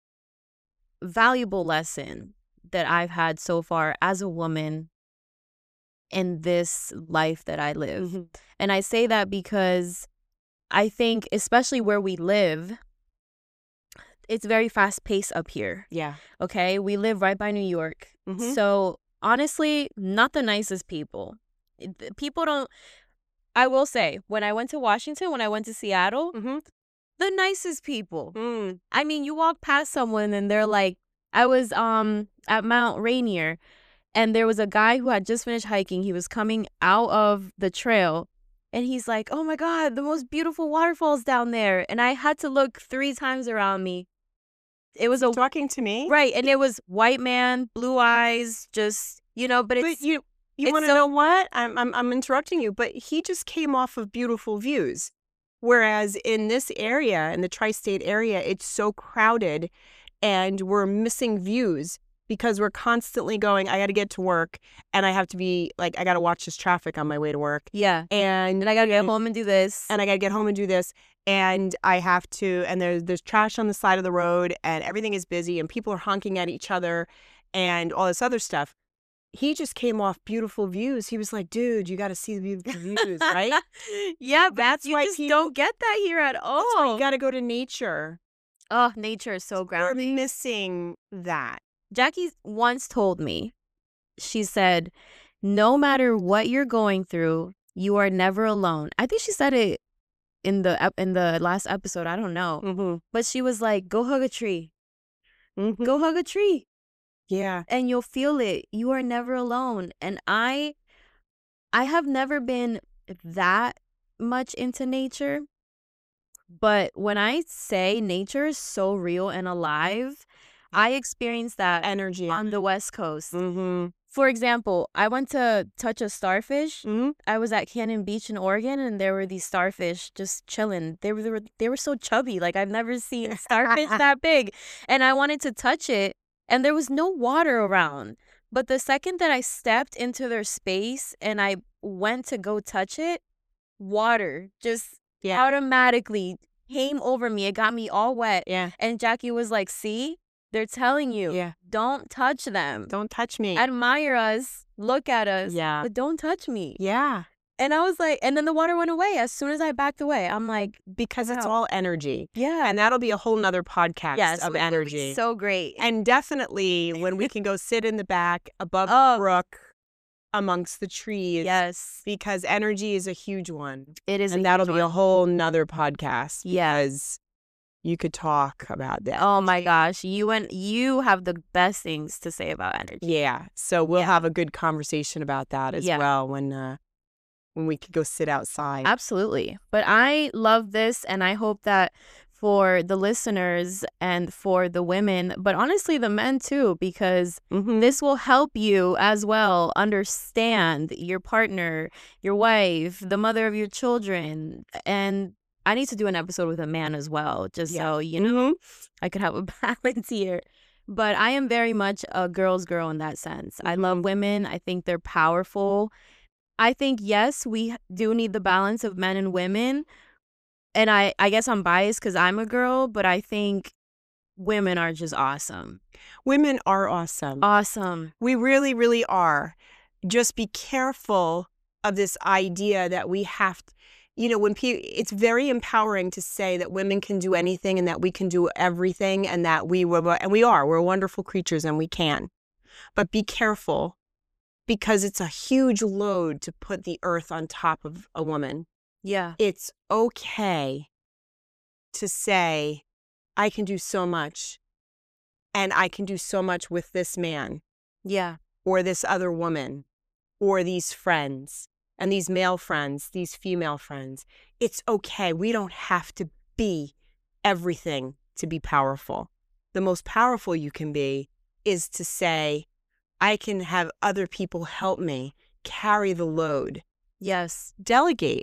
valuable lesson that I've had so far as a woman in this life that I live. Mm-hmm. And I say that because I think, especially where we live, it's very fast paced up here. Yeah. Okay. We live right by New York. Mm-hmm. So honestly, not the nicest people. People don't, I will say, when I went to Washington, when I went to Seattle, the nicest people. I mean, you walk past someone and they're like, I was at Mount Rainier, and there was a guy who had just finished hiking. He was coming out of the trail. And he's like, oh, my God, the most beautiful waterfalls down there. And I had to look 3 times around me. It was talking to me. Right. And it was white man, blue eyes, just, you know, but it's. But you want to know what? I'm interrupting you, but he just came off of beautiful views. Whereas in this area, in the tri-state area, it's so crowded and we're missing views. Because we're constantly going, I got to get to work, and I have to be, like, I got to watch this traffic on my way to work. Yeah. And I got to get home and do this. And I got to get home and do this. And I have to, and there's trash on the side of the road, and everything is busy, and people are honking at each other, and all this other stuff. He just came off beautiful views. He was like, dude, you got to see the beautiful views, right? Yeah, that's you just don't get that here at all. That's why you got to go to nature. Oh, nature is so grounding. We're missing that. Jackie once told me, she said, no matter what you're going through, you are never alone. I think she said it in the last episode. I don't know. But she was like, go hug a tree. Go hug a tree. Yeah. And you'll feel it. You are never alone. And I have never been that much into nature. But when I say nature is so real and alive, I experienced that energy on the West Coast. For example, I went to touch a starfish. I was at Cannon Beach in Oregon, and there were these starfish just chilling. They were so chubby. Like, I've never seen starfish that big. And I wanted to touch it, and there was no water around. But the second that I stepped into their space and I went to go touch it, water just automatically came over me. It got me all wet. Yeah. And Jackie was like, see, they're telling you, don't touch them. Don't touch me. Admire us, look at us, Yeah. but don't touch me. Yeah. And I was like, and then the water went away as soon as I backed away. I'm like, because it's all energy. Yeah. And that'll be a whole nother podcast of energy. So great. And definitely when we can go sit in the back above the brook amongst the trees. Yes. Because energy is a huge one. It is. And that'll be a whole nother podcast. Yeah. Because you could talk about that. Oh my gosh. You have the best things to say about energy. Yeah. So we'll have a good conversation about that as well when we could go sit outside. Absolutely. But I love this, and I hope that for the listeners and for the women, but honestly the men too, because this will help you as well understand your partner, your wife, the mother of your children. And I need to do an episode with a man as well, just so, you know, I could have a balance here. But I am very much a girl's girl in that sense. I love women. I think they're powerful. I think, yes, we do need the balance of men and women. And I guess I'm biased because I'm a girl, but I think women are just awesome. Women are awesome. Awesome. We really, really are. Just be careful of this idea that we have to, you know, it's very empowering to say that women can do anything and that we can do everything and that we're wonderful creatures and we can. But be careful. Because it's a huge load to put the earth on top of a woman. Yeah. It's okay to say, I can do so much. And I can do so much with this man. Yeah. Or this other woman. Or these friends. And these male friends, these female friends. It's okay. We don't have to be everything to be powerful. The most powerful you can be is to say, I can have other people help me carry the load. Yes. Delegate,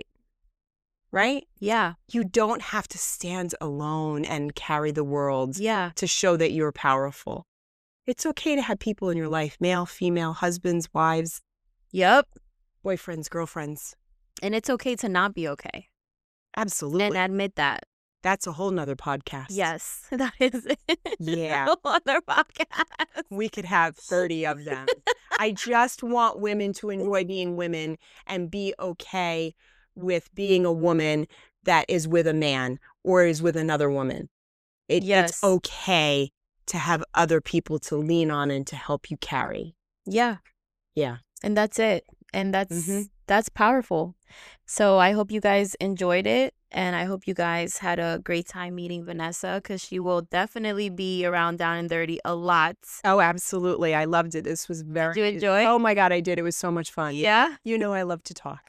right? Yeah. You don't have to stand alone and carry the world to show that you're powerful. It's okay to have people in your life, male, female, husbands, wives. Yep. Boyfriends, girlfriends. And it's okay to not be okay. Absolutely. And admit that. That's a whole nother podcast. Yes, that is it. Yeah. A whole other podcast. We could have 30 of them. I just want women to enjoy being women and be okay with being a woman that is with a man or is with another woman. It's okay to have other people to lean on and to help you carry. Yeah. Yeah. And that's it. And that's powerful. So I hope you guys enjoyed it. And I hope you guys had a great time meeting Vanessa, because she will definitely be around Down and Dirty a lot. Oh, absolutely. I loved it. This was very... Did you enjoy? Oh, my God, I did. It was so much fun. Yeah? You know I love to talk.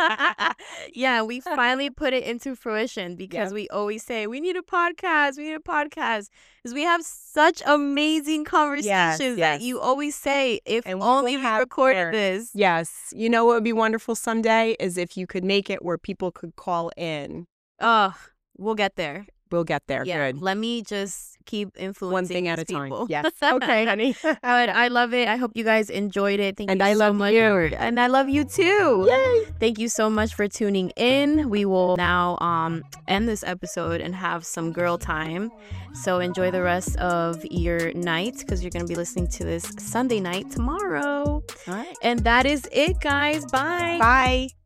Yeah, we finally put it into fruition because we always say, we need a podcast. We need a podcast. Because we have such amazing conversations that you always say, if only we recorded this. Yes. You know what would be wonderful someday is if you could make it where people could call in. Oh, we'll get there. We'll get there. Yeah. Good. Let me just keep influencing one thing at a people. time. Yes. Okay, honey. I love it. I hope you guys enjoyed it. Thank you I so love much. you. And I love you too. Yay. Thank you so much for tuning in. We will now end this episode and have some girl time. So enjoy the rest of your night, because you're going to be listening to this Sunday night tomorrow. All right. And that is it, guys. Bye. Bye.